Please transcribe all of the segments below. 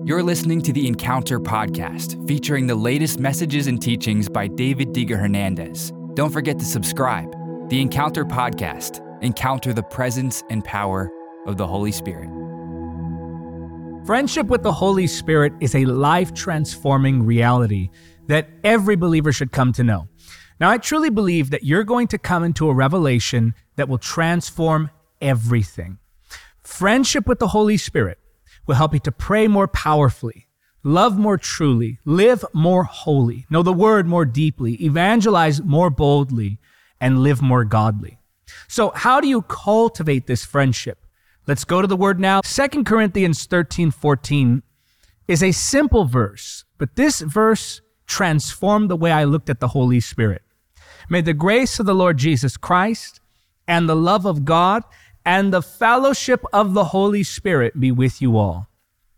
You're listening to the Encounter podcast, featuring the latest messages and teachings by David Diga Hernandez. Don't forget to subscribe. The Encounter podcast. Encounter the presence and power of the Holy Spirit. Friendship with the Holy Spirit is a life-transforming reality that every believer should come to know. Now, I truly believe that you're going to come into a revelation that will transform everything. Friendship with the Holy Spirit will help you to pray more powerfully, love more truly, live more holy, know the Word more deeply, evangelize more boldly, and live more godly. So how do you cultivate this friendship? Let's go to the Word now. 2 Corinthians 13:14 is a simple verse, but this verse transformed the way I looked at the Holy Spirit. May the grace of the Lord Jesus Christ and the love of God and the fellowship of the Holy Spirit be with you all.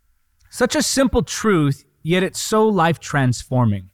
Such a simple truth, yet it's so life-transforming.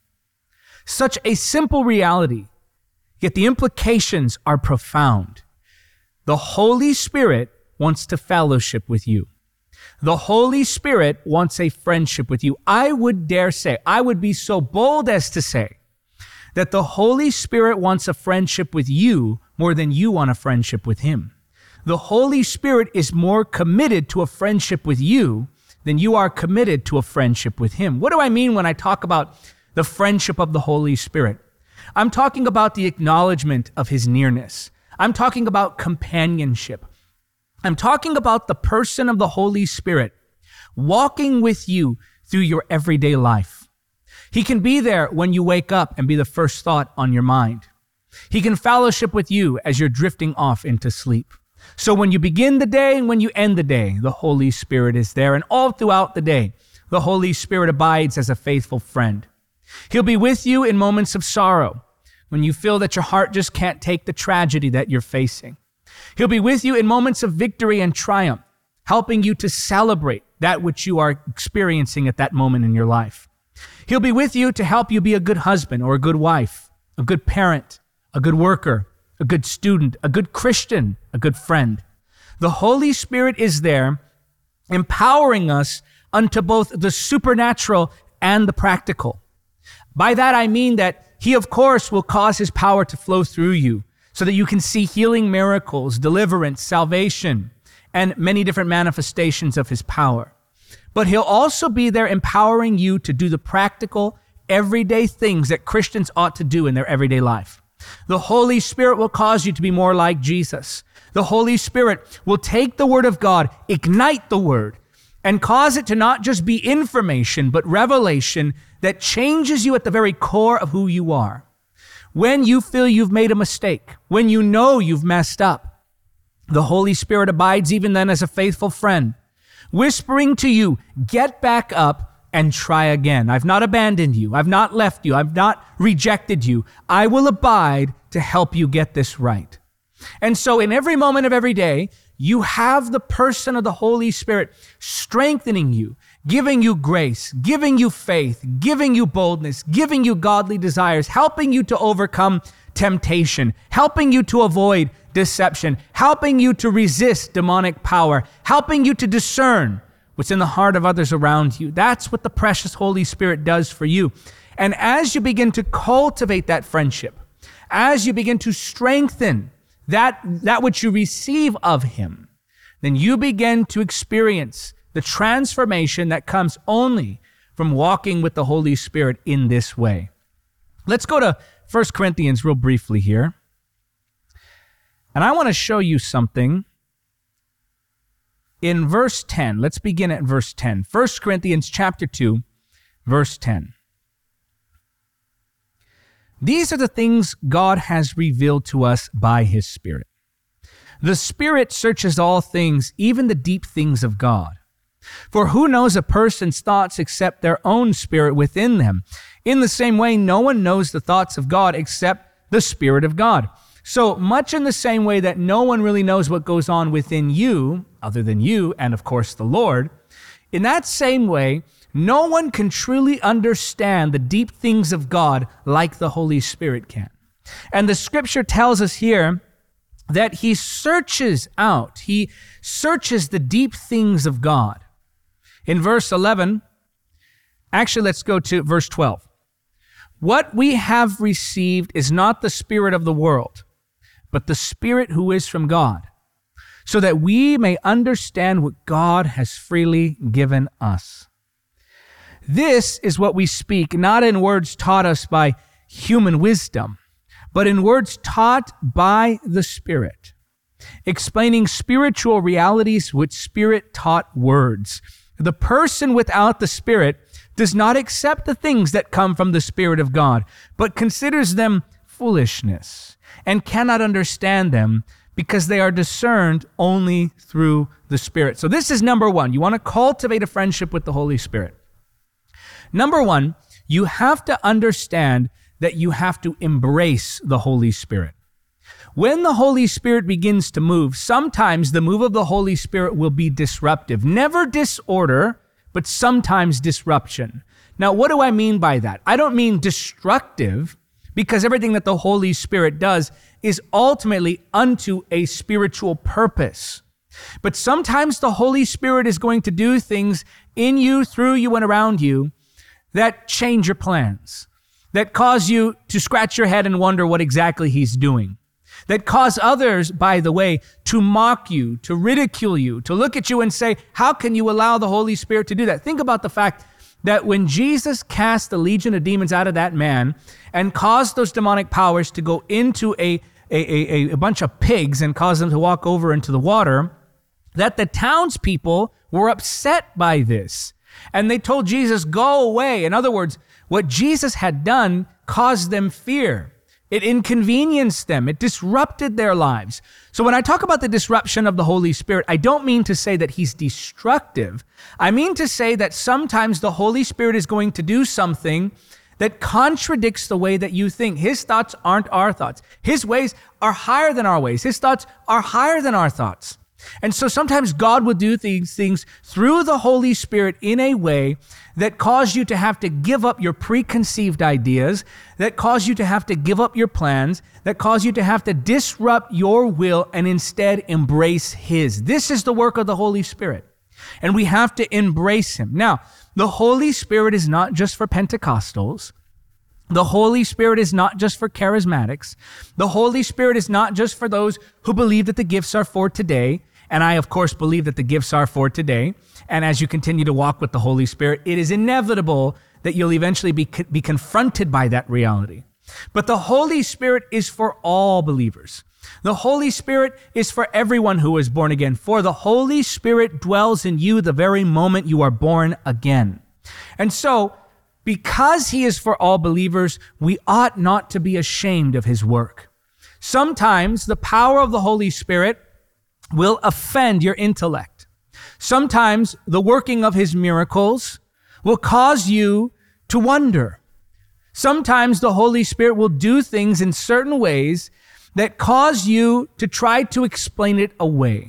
Such a simple reality, yet the implications are profound. The Holy Spirit wants to fellowship with you. The Holy Spirit wants a friendship with you. I would dare say, I would be so bold as to say, that the Holy Spirit wants a friendship with you more than you want a friendship with Him. The Holy Spirit is more committed to a friendship with you than you are committed to a friendship with Him. What do I mean when I talk about the friendship of the Holy Spirit? I'm talking about the acknowledgement of His nearness. I'm talking about companionship. I'm talking about the person of the Holy Spirit walking with you through your everyday life. He can be there when you wake up and be the first thought on your mind. He can fellowship with you as you're drifting off into sleep. So when you begin the day and when you end the day, the Holy Spirit is there. And all throughout the day, the Holy Spirit abides as a faithful friend. He'll be with you in moments of sorrow, when you feel that your heart just can't take the tragedy that you're facing. He'll be with you in moments of victory and triumph, helping you to celebrate that which you are experiencing at that moment in your life. He'll be with you to help you be a good husband or a good wife, a good parent, a good worker, a good student, a good Christian, a good friend. The Holy Spirit is there, empowering us unto both the supernatural and the practical. By that I mean that He, of course, will cause His power to flow through you so that you can see healing miracles, deliverance, salvation, and many different manifestations of His power. But He'll also be there empowering you to do the practical, everyday things that Christians ought to do in their everyday life. The Holy Spirit will cause you to be more like Jesus. The Holy Spirit will take the Word of God, ignite the Word, and cause it to not just be information, but revelation that changes you at the very core of who you are. When you feel you've made a mistake, when you know you've messed up, the Holy Spirit abides even then as a faithful friend, whispering to you, get back up and try again. I've not abandoned you. I've not left you. I've not rejected you. I will abide to help you get this right. And so in every moment of every day, you have the person of the Holy Spirit strengthening you, giving you grace, giving you faith, giving you boldness, giving you godly desires, helping you to overcome temptation, helping you to avoid deception, helping you to resist demonic power, helping you to discern what's in the heart of others around you. That's what the precious Holy Spirit does for you. And as you begin to cultivate that friendship, as you begin to strengthen that which you receive of Him, then you begin to experience the transformation that comes only from walking with the Holy Spirit in this way. Let's go to 1 Corinthians real briefly here. And I want to show you something in verse 10. Let's begin at verse 10. 1 Corinthians chapter 2, verse 10. These are the things God has revealed to us by His Spirit. The Spirit searches all things, even the deep things of God. For who knows a person's thoughts except their own spirit within them? In the same way, no one knows the thoughts of God except the Spirit of God. So much in the same way that no one really knows what goes on within you, other than you and, of course, the Lord, in that same way, no one can truly understand the deep things of God like the Holy Spirit can. And the Scripture tells us here that He searches the deep things of God. In verse 11, Actually, let's go to verse 12. What we have received is not the spirit of the world, but the Spirit who is from God, so that we may understand what God has freely given us. This is what we speak, not in words taught us by human wisdom, but in words taught by the Spirit, explaining spiritual realities with Spirit-taught words. The person without the Spirit does not accept the things that come from the Spirit of God, but considers them foolishness and cannot understand them because they are discerned only through the Spirit. So this is number one. You want to cultivate a friendship with the Holy Spirit. Number one, you have to understand that you have to embrace the Holy Spirit. When the Holy Spirit begins to move, sometimes the move of the Holy Spirit will be disruptive. Never disorder, but sometimes disruption. Now, what do I mean by that? I don't mean destructive, because everything that the Holy Spirit does is ultimately unto a spiritual purpose. But sometimes the Holy Spirit is going to do things in you, through you, and around you that change your plans, that cause you to scratch your head and wonder what exactly He's doing, that cause others, by the way, to mock you, to ridicule you, to look at you and say, how can you allow the Holy Spirit to do that? Think about the fact that when Jesus cast the legion of demons out of that man and caused those demonic powers to go into a bunch of pigs and cause them to walk over into the water, that the townspeople were upset by this. And they told Jesus, go away. In other words, what Jesus had done caused them fear. It inconvenienced them. It disrupted their lives. So when I talk about the disruption of the Holy Spirit, I don't mean to say that He's destructive. I mean to say that sometimes the Holy Spirit is going to do something that contradicts the way that you think. His thoughts aren't our thoughts. His ways are higher than our ways. His thoughts are higher than our thoughts. And so sometimes God will do these things through the Holy Spirit in a way that cause you to have to give up your preconceived ideas, that cause you to have to give up your plans, that cause you to have to disrupt your will and instead embrace His. This is the work of the Holy Spirit, and we have to embrace Him. Now, the Holy Spirit is not just for Pentecostals. The Holy Spirit is not just for charismatics. The Holy Spirit is not just for those who believe that the gifts are for today. And I, of course, believe that the gifts are for today. And as you continue to walk with the Holy Spirit, it is inevitable that you'll eventually be confronted by that reality. But the Holy Spirit is for all believers. The Holy Spirit is for everyone who is born again. For the Holy Spirit dwells in you the very moment you are born again. And so, because He is for all believers, we ought not to be ashamed of His work. Sometimes the power of the Holy Spirit will offend your intellect. Sometimes the working of His miracles will cause you to wonder. Sometimes the Holy Spirit will do things in certain ways that cause you to try to explain it away.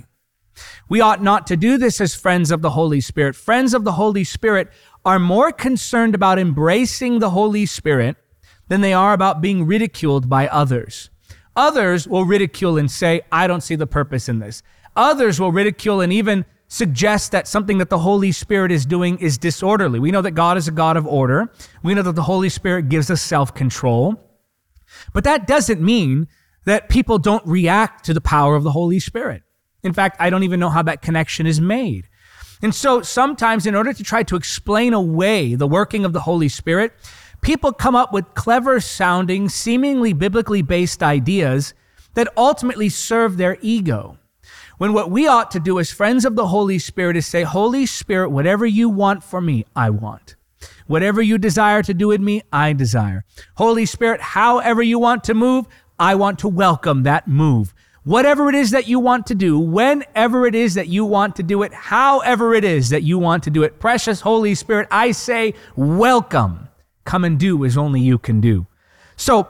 We ought not to do this as friends of the Holy Spirit. Friends of the Holy Spirit are more concerned about embracing the Holy Spirit than they are about being ridiculed by others. Others will ridicule and say, I don't see the purpose in this. Others will ridicule and even suggest that something that the Holy Spirit is doing is disorderly. We know that God is a God of order. We know that the Holy Spirit gives us self-control. But that doesn't mean that people don't react to the power of the Holy Spirit. In fact, I don't even know how that connection is made. And so sometimes in order to try to explain away the working of the Holy Spirit, people come up with clever sounding, seemingly biblically based ideas that ultimately serve their ego. When what we ought to do as friends of the Holy Spirit is say, Holy Spirit, whatever you want for me, I want. Whatever you desire to do in me, I desire. Holy Spirit, however you want to move, I want to welcome that move. Whatever it is that you want to do, whenever it is that you want to do it, however it is that you want to do it, precious Holy Spirit, I say, welcome. Come and do as only you can do. So,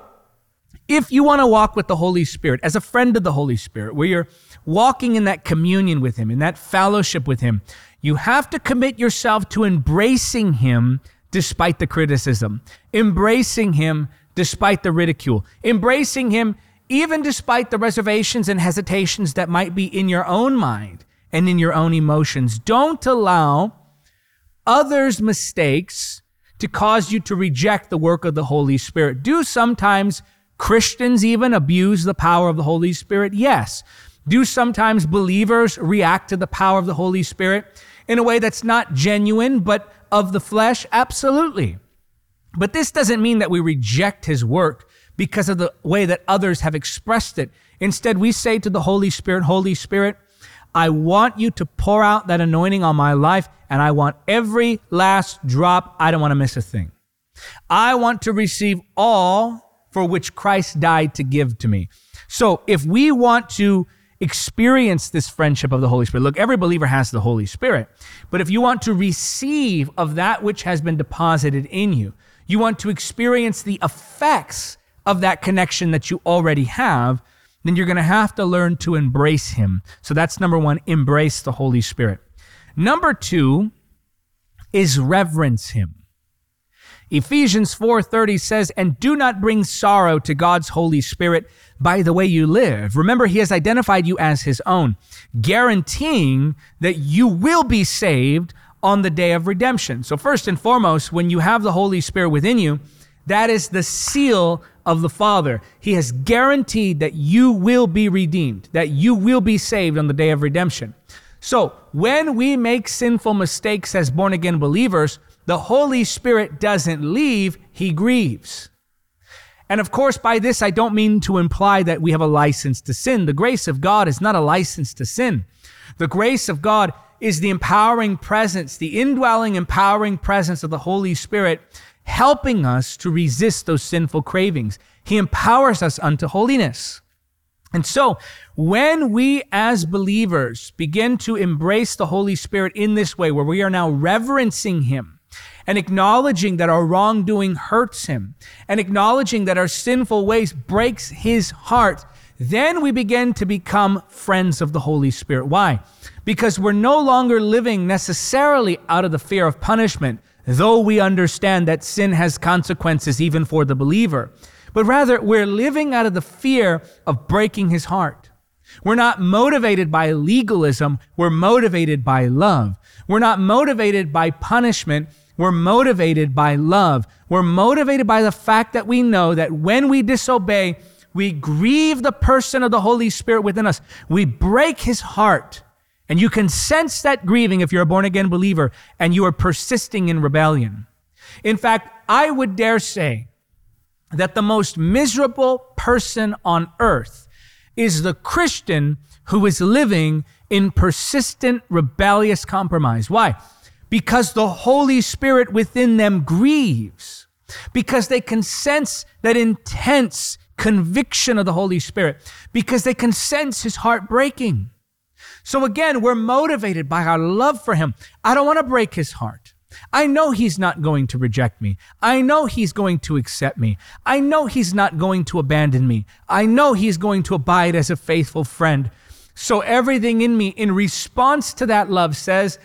if you want to walk with the Holy Spirit, as a friend of the Holy Spirit, where you're walking in that communion with Him, in that fellowship with Him, you have to commit yourself to embracing Him despite the criticism, embracing Him despite the ridicule, embracing Him even despite the reservations and hesitations that might be in your own mind and in your own emotions. Don't allow others' mistakes to cause you to reject the work of the Holy Spirit. Do sometimes Christians even abuse the power of the Holy Spirit? Yes. Do sometimes believers react to the power of the Holy Spirit in a way that's not genuine, but of the flesh? Absolutely. But this doesn't mean that we reject his work because of the way that others have expressed it. Instead, we say to the Holy Spirit, Holy Spirit, I want you to pour out that anointing on my life, and I want every last drop. I don't want to miss a thing. I want to receive all for which Christ died to give to me. So if we want to experience this friendship of the Holy Spirit, look, every believer has the Holy Spirit, but if you want to receive of that which has been deposited in you, you want to experience the effects of that connection that you already have, then you're going to have to learn to embrace him. So that's number one, embrace the Holy Spirit. Number two is reverence him. Ephesians 4:30 says, and do not bring sorrow to God's Holy Spirit by the way you live. Remember, he has identified you as his own, guaranteeing that you will be saved on the day of redemption. So first and foremost, when you have the Holy Spirit within you, that is the seal of the Father. He has guaranteed that you will be redeemed, that you will be saved on the day of redemption. So when we make sinful mistakes as born-again believers, the Holy Spirit doesn't leave, he grieves. And of course, by this, I don't mean to imply that we have a license to sin. The grace of God is not a license to sin. The grace of God is the empowering presence, the indwelling, empowering presence of the Holy Spirit, helping us to resist those sinful cravings. He empowers us unto holiness. And so when we as believers begin to embrace the Holy Spirit in this way, where we are now reverencing him and acknowledging that our wrongdoing hurts him and acknowledging that our sinful ways breaks his heart, then we begin to become friends of the Holy Spirit. Why? Because we're no longer living necessarily out of the fear of punishment, though we understand that sin has consequences even for the believer. But rather, we're living out of the fear of breaking his heart. We're not motivated by legalism. We're motivated by love. We're not motivated by punishment. We're motivated by love. We're motivated by the fact that we know that when we disobey, we grieve the person of the Holy Spirit within us. We break his heart. And you can sense that grieving if you're a born-again believer and you are persisting in rebellion. In fact, I would dare say that the most miserable person on earth is the Christian who is living in persistent, rebellious compromise. Why? Because the Holy Spirit within them grieves. Because they can sense that intense conviction of the Holy Spirit. Because they can sense his heart breaking. So again, we're motivated by our love for him. I don't want to break his heart. I know he's not going to reject me. I know he's going to accept me. I know he's not going to abandon me. I know he's going to abide as a faithful friend. So everything in me in response to that love says,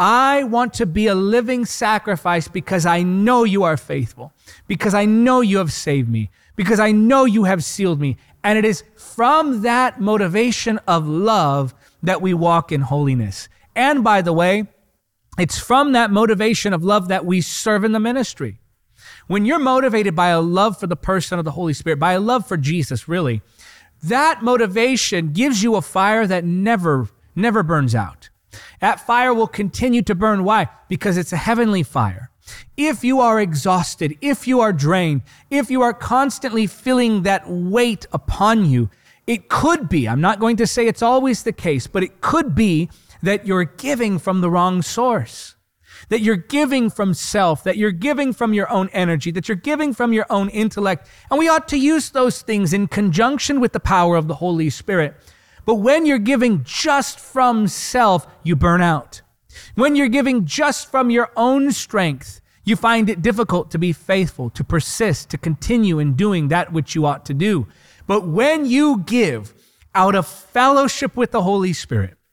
I want to be a living sacrifice because I know you are faithful, because I know you have saved me, because I know you have sealed me. And it is from that motivation of love that we walk in holiness. And by the way, it's from that motivation of love that we serve in the ministry. When you're motivated by a love for the person of the Holy Spirit, by a love for Jesus, really, that motivation gives you a fire that never burns out. That fire will continue to burn. Why? Because it's a heavenly fire. If you are exhausted, if you are drained, if you are constantly feeling that weight upon you, it could be, I'm not going to say it's always the case, but it could be that you're giving from the wrong source, that you're giving from self, that you're giving from your own energy, that you're giving from your own intellect. And we ought to use those things in conjunction with the power of the Holy Spirit. But when you're giving just from self, you burn out. When you're giving just from your own strength, you find it difficult to be faithful, to persist, to continue in doing that which you ought to do. But when you give out of fellowship with the Holy Spirit,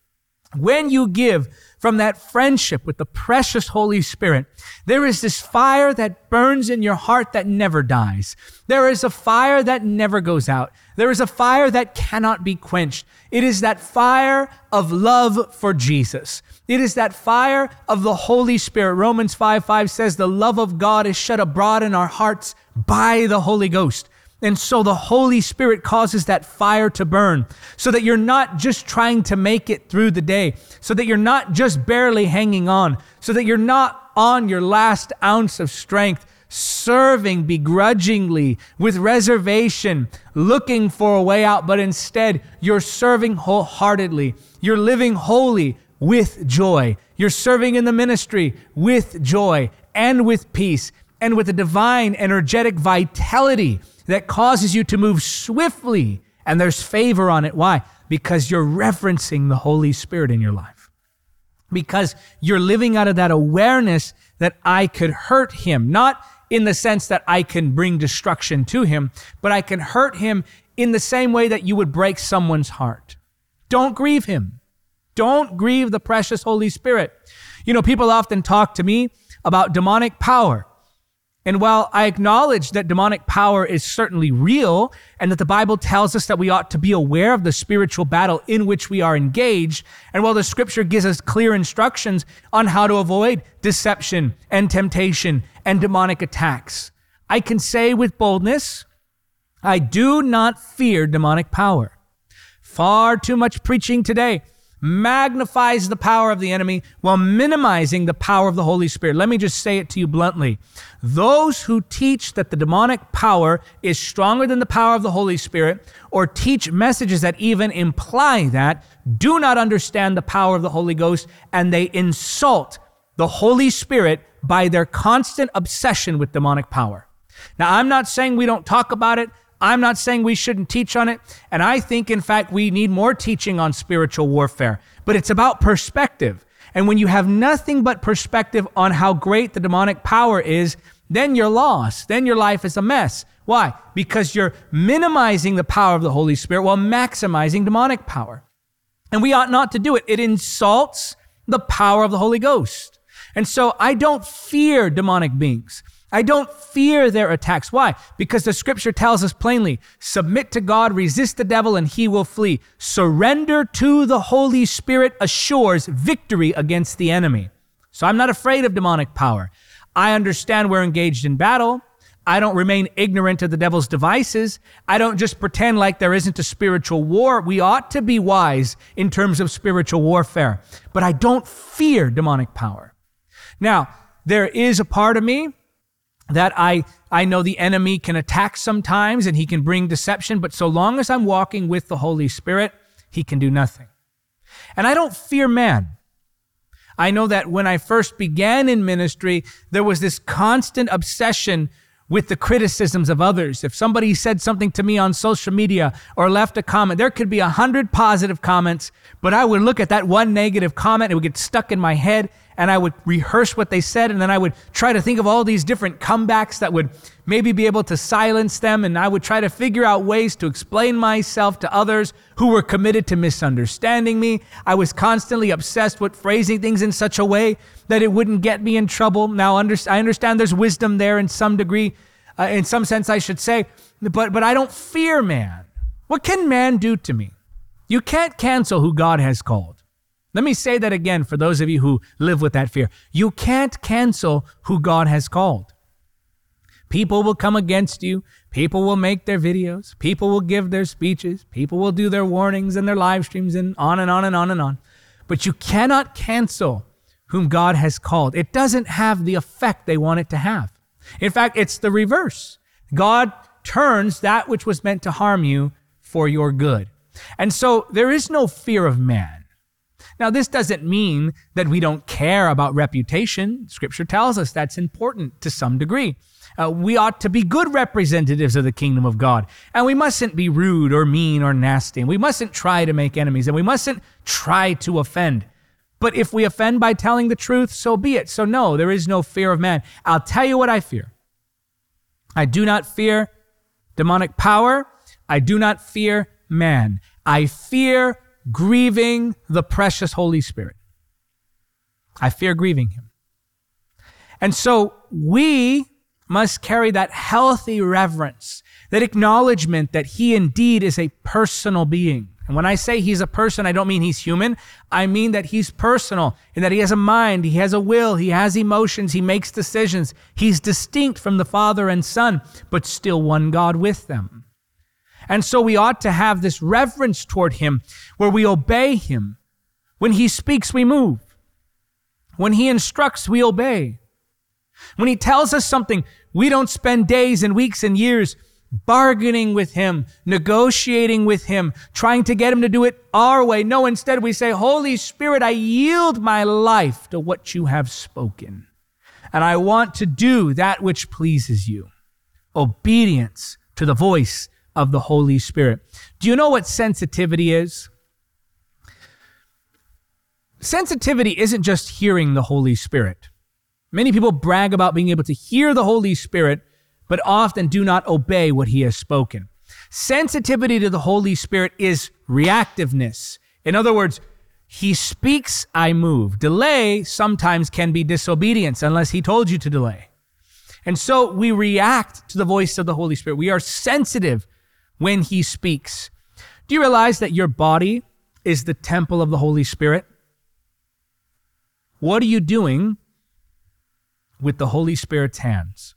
When you give from that friendship with the precious Holy Spirit, there is this fire that burns in your heart that never dies. There is a fire that never goes out. There is a fire that cannot be quenched. It is that fire of love for Jesus. It is that fire of the Holy Spirit. Romans 5:5 says, the love of God is shed abroad in our hearts by the Holy Ghost. And so the Holy Spirit causes that fire to burn so that you're not just trying to make it through the day, so that you're not just barely hanging on, so that you're not on your last ounce of strength, serving begrudgingly with reservation, looking for a way out, but instead you're serving wholeheartedly. You're living holy with joy. You're serving in the ministry with joy and with peace and with a divine, energetic vitality that causes you to move swiftly, and there's favor on it. Why? Because you're referencing the Holy Spirit in your life. Because you're living out of that awareness that I could hurt him, not in the sense that I can bring destruction to him, but I can hurt him in the same way that you would break someone's heart. Don't grieve him. Don't grieve the precious Holy Spirit. You know, people often talk to me about demonic power. And while I acknowledge that demonic power is certainly real and that the Bible tells us that we ought to be aware of the spiritual battle in which we are engaged, and while the scripture gives us clear instructions on how to avoid deception and temptation and demonic attacks, I can say with boldness, I do not fear demonic power. Far too much preaching today magnifies the power of the enemy while minimizing the power of the Holy Spirit. Let me just say it to you bluntly. Those who teach that the demonic power is stronger than the power of the Holy Spirit, or teach messages that even imply that, do not understand the power of the Holy Ghost, and they insult the Holy Spirit by their constant obsession with demonic power. Now, I'm not saying we don't talk about it. I'm not saying we shouldn't teach on it. And I think, in fact, we need more teaching on spiritual warfare. But it's about perspective. And when you have nothing but perspective on how great the demonic power is, then you're lost. Then your life is a mess. Why? Because you're minimizing the power of the Holy Spirit while maximizing demonic power. And we ought not to do it. It insults the power of the Holy Ghost. And so I don't fear demonic beings. I don't fear their attacks. Why? Because the scripture tells us plainly, submit to God, resist the devil, and he will flee. Surrender to the Holy Spirit assures victory against the enemy. So I'm not afraid of demonic power. I understand we're engaged in battle. I don't remain ignorant of the devil's devices. I don't just pretend like there isn't a spiritual war. We ought to be wise in terms of spiritual warfare. But I don't fear demonic power. Now, there is a part of me that I know the enemy can attack sometimes and he can bring deception, but so long as I'm walking with the Holy Spirit, he can do nothing. And I don't fear man. I know that when I first began in ministry, there was this constant obsession with the criticisms of others. If somebody said something to me on social media or left a comment, there could be 100 positive comments, but I would look at that one negative comment, it would get stuck in my head, and I would rehearse what they said, and then I would try to think of all these different comebacks that would maybe be able to silence them, and I would try to figure out ways to explain myself to others who were committed to misunderstanding me. I was constantly obsessed with phrasing things in such a way that it wouldn't get me in trouble. Now, I understand there's wisdom there in some degree, in some sense I should say, but I don't fear man. What can man do to me? You can't cancel who God has called. Let me say that again for those of you who live with that fear. You can't cancel who God has called. People will come against you. People will make their videos. People will give their speeches. People will do their warnings and their live streams and on and on and on and on. But you cannot cancel whom God has called. It doesn't have the effect they want it to have. In fact, it's the reverse. God turns that which was meant to harm you for your good. And so there is no fear of man. Now, this doesn't mean that we don't care about reputation. Scripture tells us that's important to some degree. We ought to be good representatives of the kingdom of God. And we mustn't be rude or mean or nasty. And we mustn't try to make enemies. And we mustn't try to offend. But if we offend by telling the truth, so be it. So no, there is no fear of man. I'll tell you what I fear. I do not fear demonic power. I do not fear man. I fear grieving the precious Holy Spirit. I fear grieving him. And so we must carry that healthy reverence, that acknowledgement that he indeed is a personal being. And when I say he's a person, I don't mean he's human. I mean that he's personal and that he has a mind, he has a will, he has emotions, he makes decisions. He's distinct from the Father and Son, but still one God with them. And so we ought to have this reverence toward him where we obey him. When he speaks, we move. When he instructs, we obey. When he tells us something, we don't spend days and weeks and years bargaining with him, negotiating with him, trying to get him to do it our way. No, instead we say, Holy Spirit, I yield my life to what you have spoken. And I want to do that which pleases you. Obedience to the voice of the Holy Spirit. Do you know what sensitivity is? Sensitivity isn't just hearing the Holy Spirit. Many people brag about being able to hear the Holy Spirit, but often do not obey what he has spoken. Sensitivity to the Holy Spirit is reactiveness. In other words, he speaks, I move. Delay sometimes can be disobedience unless he told you to delay. And so we react to the voice of the Holy Spirit. We are sensitive when he speaks. Do you realize that your body is the temple of the Holy Spirit? What are you doing with the Holy Spirit's hands?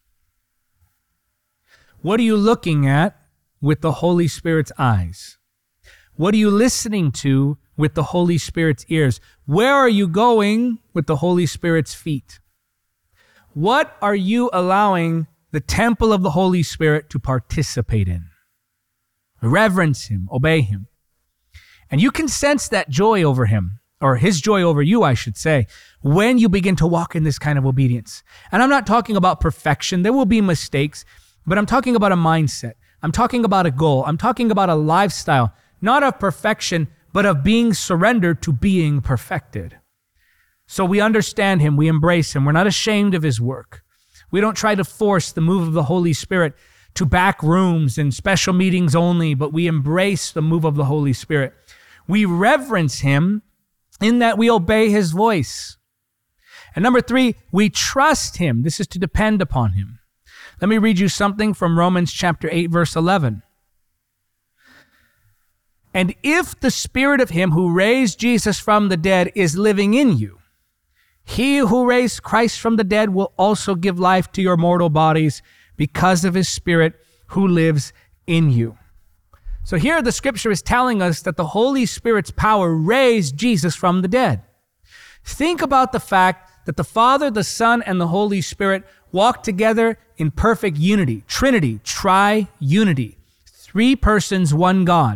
What are you looking at with the Holy Spirit's eyes? What are you listening to with the Holy Spirit's ears? Where are you going with the Holy Spirit's feet? What are you allowing the temple of the Holy Spirit to participate in? Reverence him, obey him. And you can sense that joy over him, or his joy over you, I should say, when you begin to walk in this kind of obedience. And I'm not talking about perfection. There will be mistakes, but I'm talking about a mindset. I'm talking about a goal. I'm talking about a lifestyle, not of perfection, but of being surrendered to being perfected. So we understand him. We embrace him. We're not ashamed of his work. We don't try to force the move of the Holy Spirit to back rooms and special meetings only, but we embrace the move of the Holy Spirit. We reverence him in that we obey his voice. And number 3, we trust him. This is to depend upon him. Let me read you something from Romans chapter 8, verse 11. And if the spirit of him who raised Jesus from the dead is living in you, he who raised Christ from the dead will also give life to your mortal bodies because of his spirit who lives in you. So here the scripture is telling us that the Holy Spirit's power raised Jesus from the dead. Think about the fact that the Father, the Son, and the Holy Spirit walk together in perfect unity, Trinity, tri-unity, 3 persons, 1 God.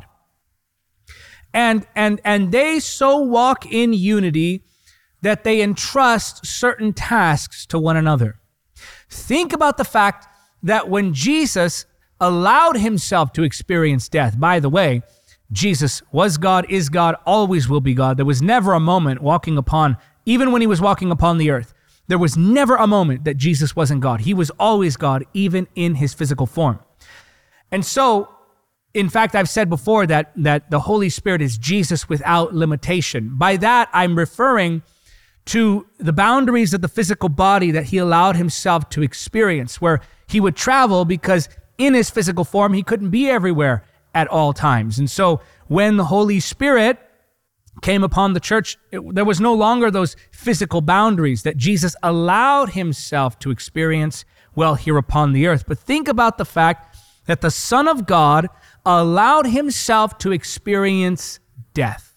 And they so walk in unity that they entrust certain tasks to one another. Think about the fact that when Jesus allowed himself to experience death, by the way, Jesus was God, is God, always will be God. There was never a moment even when he was walking upon the earth, there was never a moment that Jesus wasn't God. He was always God, even in his physical form. And so, in fact, I've said before that the Holy Spirit is Jesus without limitation. By that, I'm referring to the boundaries of the physical body that he allowed himself to experience, where he would travel because in his physical form, he couldn't be everywhere at all times. And so when the Holy Spirit came upon the church, there was no longer those physical boundaries that Jesus allowed himself to experience while here upon the earth. But think about the fact that the Son of God allowed himself to experience death.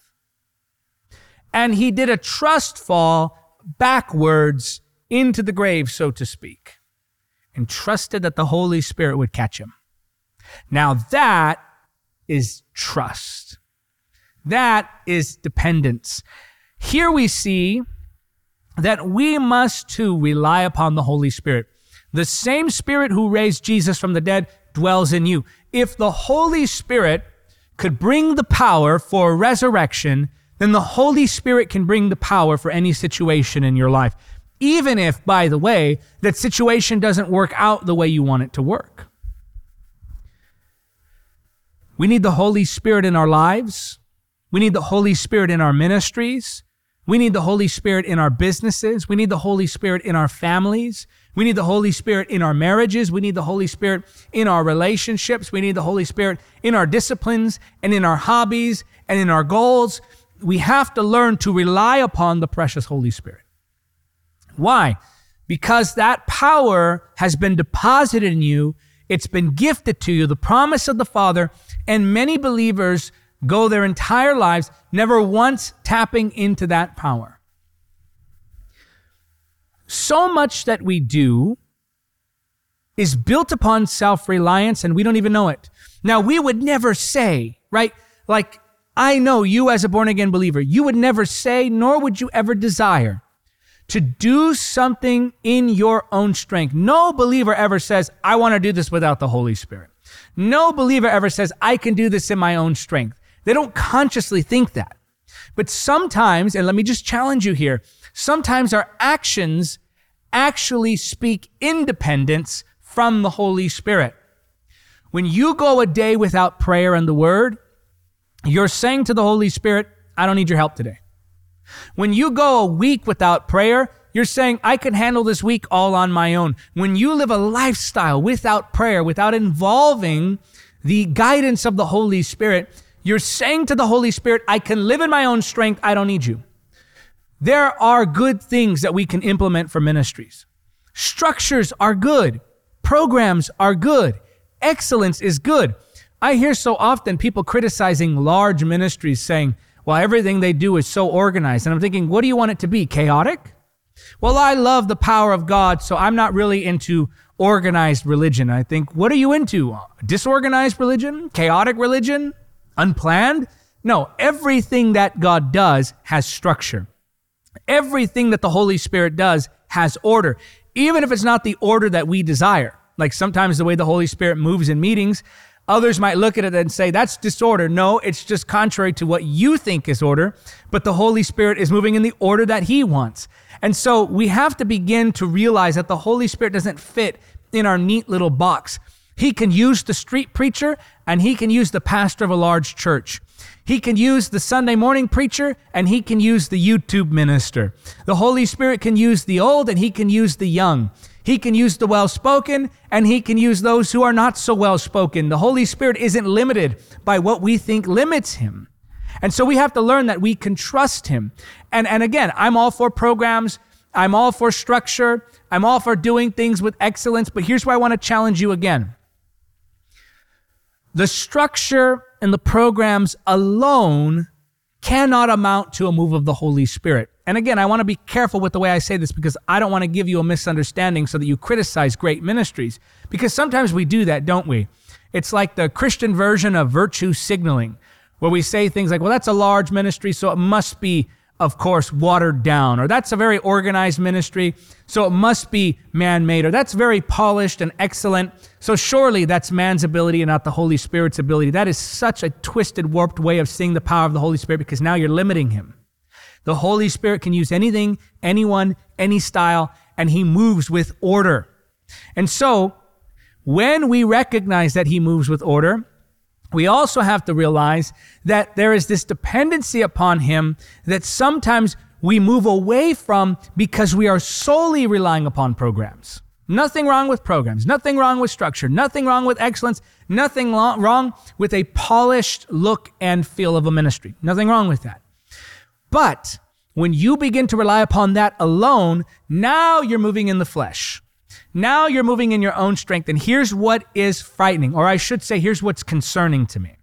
And he did a trust fall backwards into the grave, so to speak, and trusted that the Holy Spirit would catch him. Now that is trust. That is dependence. Here we see that we must too rely upon the Holy Spirit. The same Spirit who raised Jesus from the dead dwells in you. If the Holy Spirit could bring the power for resurrection, then the Holy Spirit can bring the power for any situation in your life. Even if, by the way, that situation doesn't work out the way you want it to work. We need the Holy Spirit in our lives We need the Holy Spirit in our ministries. We need the Holy Spirit in our businesses. We need the Holy Spirit in our families. We need the Holy Spirit in our marriages. We need the Holy Spirit in our relationships. We need the Holy Spirit in our disciplines and in our hobbies and in our goals. We have to learn to rely upon the precious Holy Spirit. Why? Because that power has been deposited in you. It's been gifted to you, the promise of the Father, and many believers go their entire lives never once tapping into that power. So much that we do is built upon self-reliance, and we don't even know it. Now, we would never say, right? Like, I know you as a born-again believer, you would never say, nor would you ever desire to do something in your own strength. No believer ever says, I want to do this without the Holy Spirit. No believer ever says, I can do this in my own strength. They don't consciously think that. But sometimes, and let me just challenge you here, sometimes our actions actually speak independence from the Holy Spirit. When you go a day without prayer and the Word, you're saying to the Holy Spirit, I don't need your help today. When you go a week without prayer, you're saying, I can handle this week all on my own. When you live a lifestyle without prayer, without involving the guidance of the Holy Spirit, you're saying to the Holy Spirit, I can live in my own strength. I don't need you. There are good things that we can implement for ministries. Structures are good. Programs are good. Excellence is good. I hear so often people criticizing large ministries saying, well, everything they do is so organized. And I'm thinking, what do you want it to be? Chaotic? Well, I love the power of God, so I'm not really into organized religion. I think, what are you into? Disorganized religion? Chaotic religion? Unplanned? No, everything that God does has structure. Everything that the Holy Spirit does has order, even if it's not the order that we desire. Like sometimes the way the Holy Spirit moves in meetings, others might look at it and say, that's disorder. No, it's just contrary to what you think is order, but the Holy Spirit is moving in the order that He wants. And so we have to begin to realize that the Holy Spirit doesn't fit in our neat little box. He can use the street preacher and He can use the pastor of a large church. He can use the Sunday morning preacher and He can use the YouTube minister. The Holy Spirit can use the old and He can use the young. He can use the well-spoken and He can use those who are not so well-spoken. The Holy Spirit isn't limited by what we think limits Him. And so we have to learn that we can trust Him. And again, I'm all for programs. I'm all for structure. I'm all for doing things with excellence. But here's where I want to challenge you again. The structure and the programs alone cannot amount to a move of the Holy Spirit. And again, I want to be careful with the way I say this because I don't want to give you a misunderstanding so that you criticize great ministries. Because sometimes we do that, don't we? It's like the Christian version of virtue signaling, where we say things like, well, that's a large ministry, so it must be, of course, watered down. Or that's a very organized ministry, so it must be man-made. Or that's very polished and excellent, so surely that's man's ability and not the Holy Spirit's ability. That is such a twisted, warped way of seeing the power of the Holy Spirit because now you're limiting Him. The Holy Spirit can use anything, anyone, any style, and He moves with order. And so, when we recognize that He moves with order, we also have to realize that there is this dependency upon Him that sometimes we move away from because we are solely relying upon programs. Nothing wrong with programs, nothing wrong with structure, nothing wrong with excellence, nothing wrong with a polished look and feel of a ministry. Nothing wrong with that. But when you begin to rely upon that alone, now you're moving in the flesh. Now you're moving in your own strength. And here's what is frightening, or I should say, here's what's concerning to me.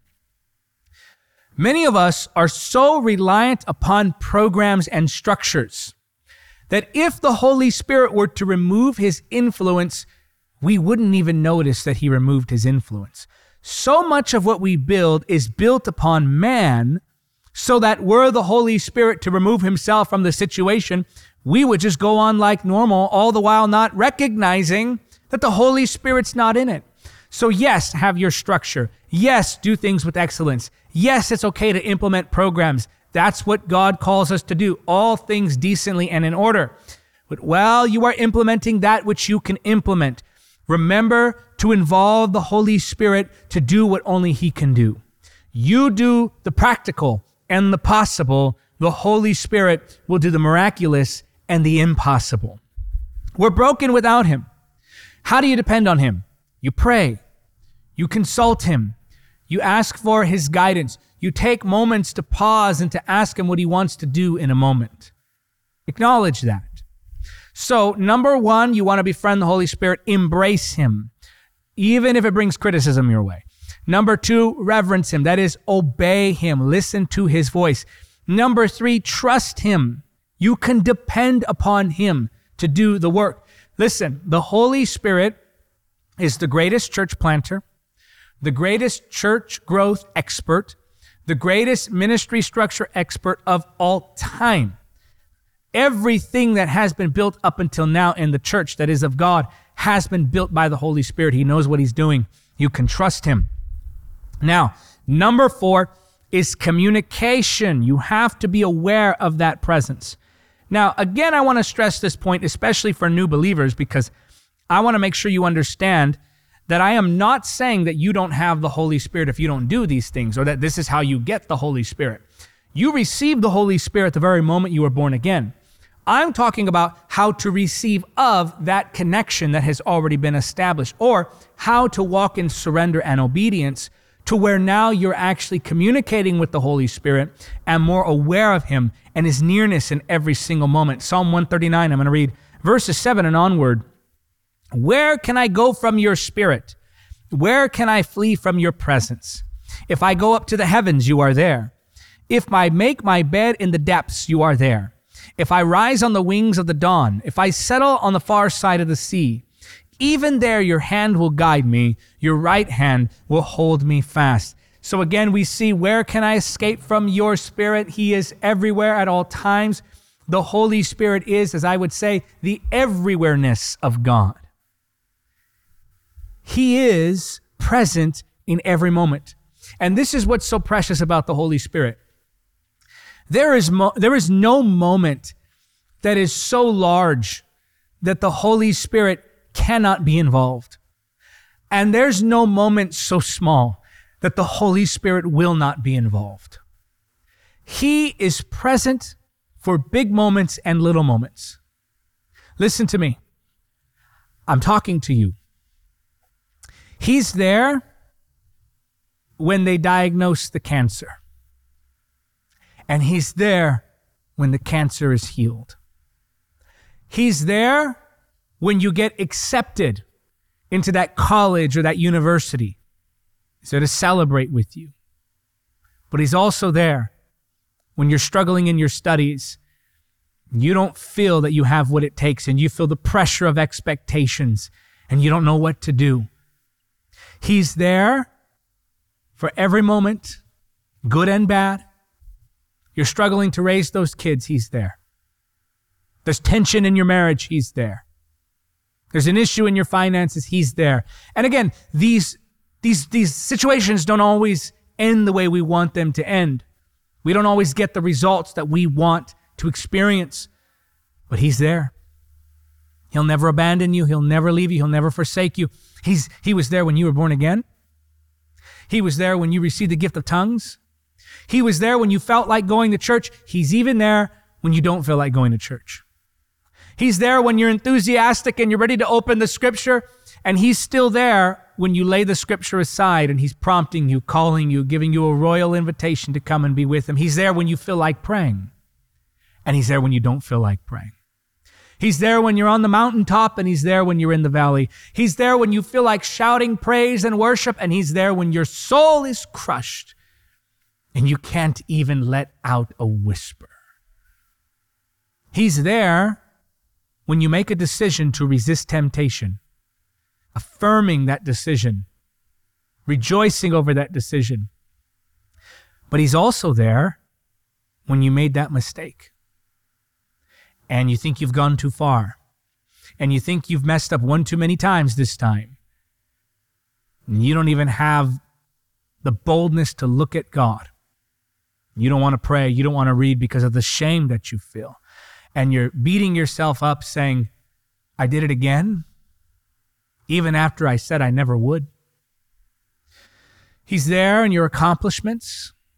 Many of us are so reliant upon programs and structures that if the Holy Spirit were to remove His influence, we wouldn't even notice that He removed His influence. So much of what we build is built upon man, so that were the Holy Spirit to remove Himself from the situation, we would just go on like normal, all the while not recognizing that the Holy Spirit's not in it. So yes, have your structure. Yes, do things with excellence. Yes, it's okay to implement programs. That's what God calls us to do, all things decently and in order. But while you are implementing that which you can implement, remember to involve the Holy Spirit to do what only He can do. You do the practical. and the possible, the Holy Spirit will do the miraculous and the impossible. We're broken without him. How do you depend on him? You pray. You consult him. You ask for his guidance. You take moments to pause and to ask him what he wants to do in a moment. Acknowledge that. So, number one, you want to befriend the Holy Spirit. Embrace him, even if it brings criticism your way. Number two, reverence him. That is, obey him. Listen to his voice. Number three, trust him. You can depend upon him to do the work. Listen, the Holy Spirit is the greatest church planter, the greatest church growth expert, the greatest ministry structure expert of all time. Everything that has been built up until now in the church that is of God has been built by the Holy Spirit. He knows what he's doing. You can trust him. Now, number four is communication. You have to be aware of that presence. Now, again, I want to stress this point, especially for new believers, because I want to make sure you understand that I am not saying that you don't have the Holy Spirit if you don't do these things, or that this is how you get the Holy Spirit. You received the Holy Spirit the very moment you were born again. I'm talking about how to receive of that connection that has already been established, or how to walk in surrender and obedience to where now you're actually communicating with the Holy Spirit and more aware of him and his nearness in every single moment. Psalm 139, I'm going to read verses 7 and onward. Where can I go from your spirit? Where can I flee from your presence? If I go up to the heavens, you are there. If I make my bed in the depths, you are there. If I rise on the wings of the dawn, if I settle on the far side of the sea, even there your hand will guide me, your right hand will hold me fast. So again, we see, where can I escape from your spirit? He is everywhere at all times. The Holy Spirit is, as I would say, the everywhereness of God. He is present in every moment. And this is what's so precious about the Holy Spirit. There is no moment that is so large that the Holy Spirit cannot be involved. And there's no moment so small that the Holy Spirit will not be involved. He is present for big moments and little moments. Listen to me. I'm talking to you. He's there when they diagnose the cancer. And he's there when the cancer is healed. He's there when you get accepted into that college or that university. He's there to celebrate with you. But he's also there when you're struggling in your studies. You don't feel that you have what it takes, and you feel the pressure of expectations, and you don't know what to do. He's there for every moment, good and bad. You're struggling to raise those kids, he's there. There's tension in your marriage, he's there. There's an issue in your finances, he's there. And again, these situations don't always end the way we want them to end. We don't always get the results that we want to experience, but he's there. He'll never abandon you. He'll never leave you. He'll never forsake you. He was there when you were born again. He was there when you received the gift of tongues. He was there when you felt like going to church. He's even there when you don't feel like going to church. He's there when you're enthusiastic and you're ready to open the scripture, and he's still there when you lay the scripture aside and he's prompting you, calling you, giving you a royal invitation to come and be with him. He's there when you feel like praying, and he's there when you don't feel like praying. He's there when you're on the mountaintop, and he's there when you're in the valley. He's there when you feel like shouting praise and worship, and he's there when your soul is crushed and you can't even let out a whisper. He's there when you make a decision to resist temptation, affirming that decision, rejoicing over that decision. But he's also there when you made that mistake and you think you've gone too far and you think you've messed up one too many times this time. And you don't even have the boldness to look at God. You don't want to pray. You don't want to read because of the shame that you feel. And you're beating yourself up saying, I did it again, even after I said I never would. He's there in your accomplishments.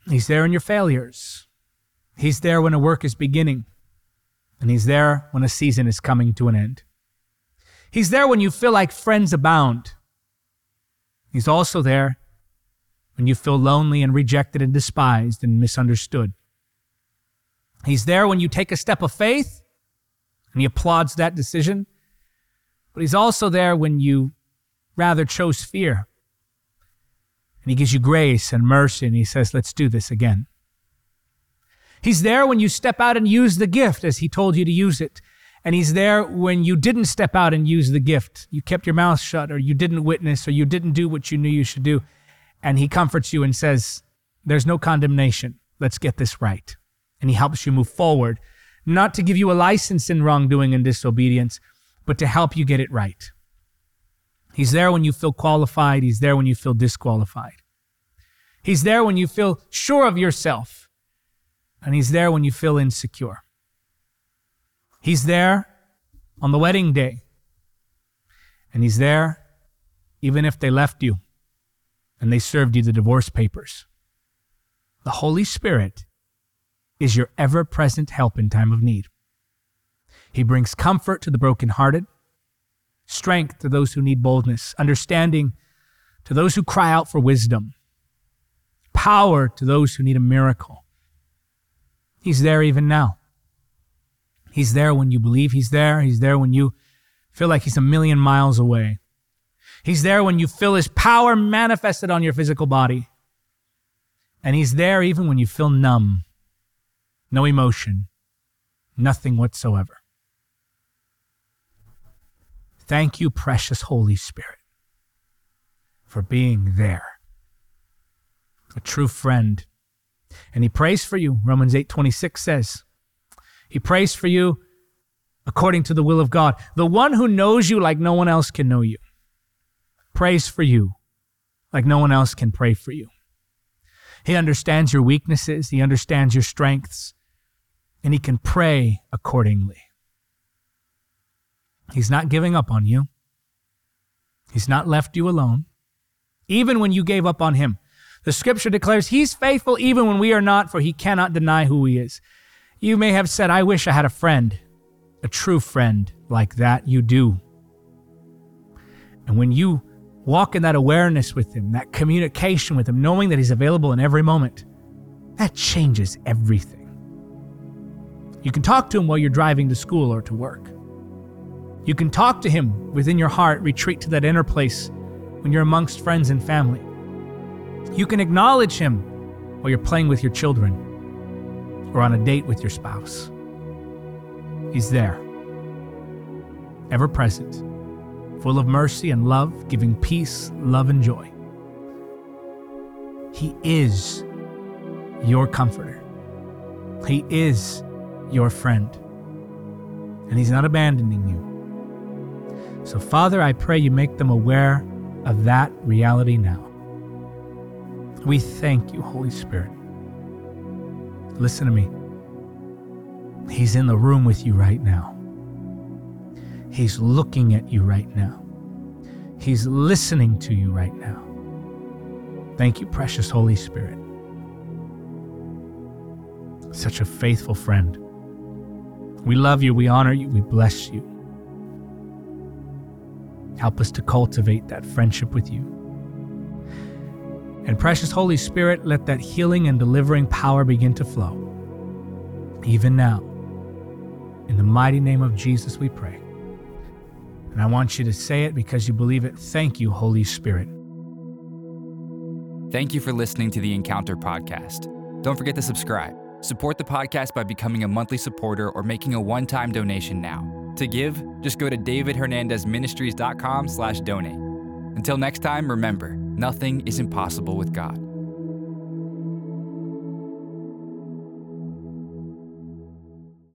He's there in your failures. He's there when a work is beginning. And He's there when a season is coming to an end. He's there when you feel like friends abound. He's also there when you feel lonely and rejected and despised and misunderstood. He's there when you take a step of faith, and He applauds that decision. But He's also there when you rather chose fear. And He gives you grace and mercy, and He says, let's do this again. He's there when you step out and use the gift as He told you to use it. And He's there when you didn't step out and use the gift. You kept your mouth shut, or you didn't witness, or you didn't do what you knew you should do. And He comforts you and says, there's no condemnation. Let's get this right. And He helps you move forward, not to give you a license in wrongdoing and disobedience, but to help you get it right. He's there when you feel qualified. He's there when you feel disqualified. He's there when you feel sure of yourself. And He's there when you feel insecure. He's there on the wedding day. And He's there even if they left you and they served you the divorce papers. The Holy Spirit is your ever-present help in time of need. He brings comfort to the brokenhearted, strength to those who need boldness, understanding to those who cry out for wisdom, power to those who need a miracle. He's there even now. He's there when you believe He's there. He's there when you feel like He's a million miles away. He's there when you feel His power manifested on your physical body. And He's there even when you feel numb, no emotion, nothing whatsoever. Thank you, precious Holy Spirit, for being there, a true friend. And He prays for you. Romans 8:26 says, He prays for you according to the will of God. The one who knows you like no one else can know you prays for you like no one else can pray for you. He understands your weaknesses. He understands your strengths. And He can pray accordingly. He's not giving up on you. He's not left you alone, even when you gave up on Him. The Scripture declares He's faithful even when we are not, for He cannot deny who He is. You may have said, I wish I had a friend, a true friend like that. You do. And when you walk in that awareness with Him, that communication with Him, knowing that He's available in every moment, that changes everything. You can talk to Him while you're driving to school or to work. You can talk to Him within your heart, retreat to that inner place when you're amongst friends and family. You can acknowledge Him while you're playing with your children or on a date with your spouse. He's there, ever present, full of mercy and love, giving peace, love, and joy. He is your comforter. He is your friend. And He's not abandoning you. So, Father, I pray you make them aware of that reality now. We thank you, Holy Spirit. Listen to me. He's in the room with you right now. He's looking at you right now. He's listening to you right now. Thank you, precious Holy Spirit. Such a faithful friend. We love you, we honor you, we bless you. Help us to cultivate that friendship with you. And precious Holy Spirit, let that healing and delivering power begin to flow. Even now, in the mighty name of Jesus we pray. And I want you to say it because you believe it. Thank you, Holy Spirit. Thank you for listening to the Encounter Podcast. Don't forget to subscribe. Support the podcast by becoming a monthly supporter or making a one-time donation now. To give, just go to davidhernandezministries.com/donate. Until next time, remember, nothing is impossible with God.